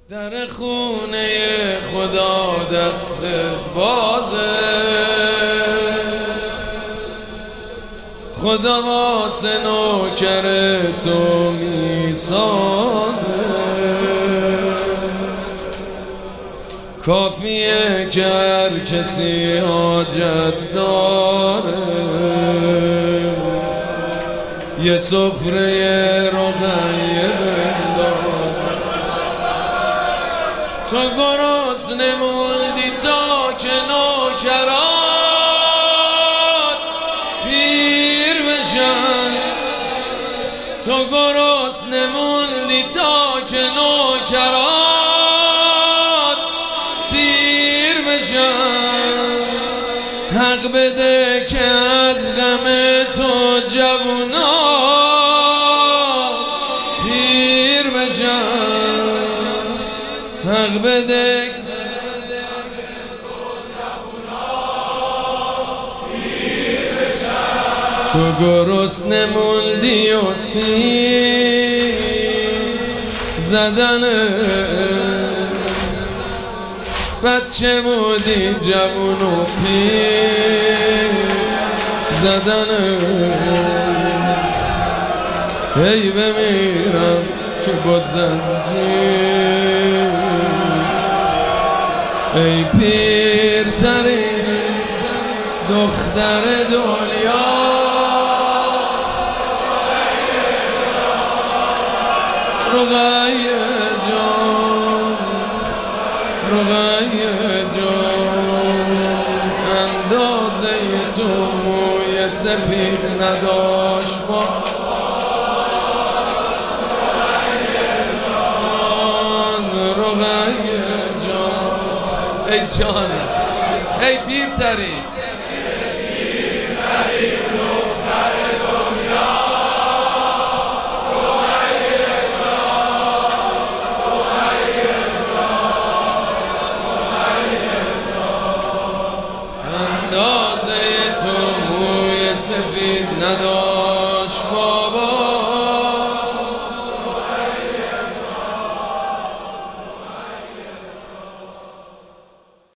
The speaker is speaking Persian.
در خونه خدا دست بازه، خدا واسه نوکر تو میسازه. کافیه که هر کسی حاجت داره یه سفره روغنیه بندازه. تو گرسنه موندی تا که نوکرات پیر بشن، تو گرسنه موندی تا که نوکرات سیر بشن. حق بده که از غم تو جوونا پیر بشن، حق بده تو گرسنه موندی و سیر زدنه. بچه بودی جوون و پیر زدنه. ای بمیرم که با زنجیر، ای پیرترین دختر دنیا، رقیه جان، رقیه جان. اندازه تو موی سپید نداشت با رقیه جان. ای جانش ای پیرترین اندازه تو موی سفید نداشت با